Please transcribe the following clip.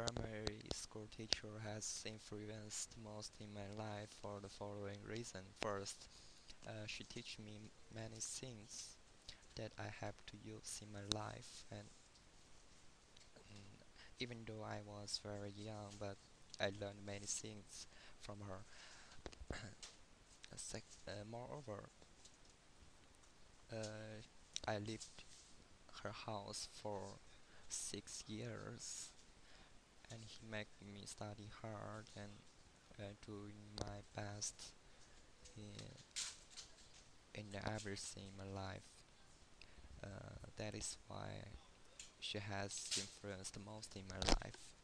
primary school teacher has influenced most in my life for the following reason. First, she teach me many things that I have to use in my life, and even though I was very young, but I learned many things from her. Moreover, uh, I lived her house for 6 years, and he made me study hard and doing my best in, in everything in my life. That is why she has influenced the most in my life.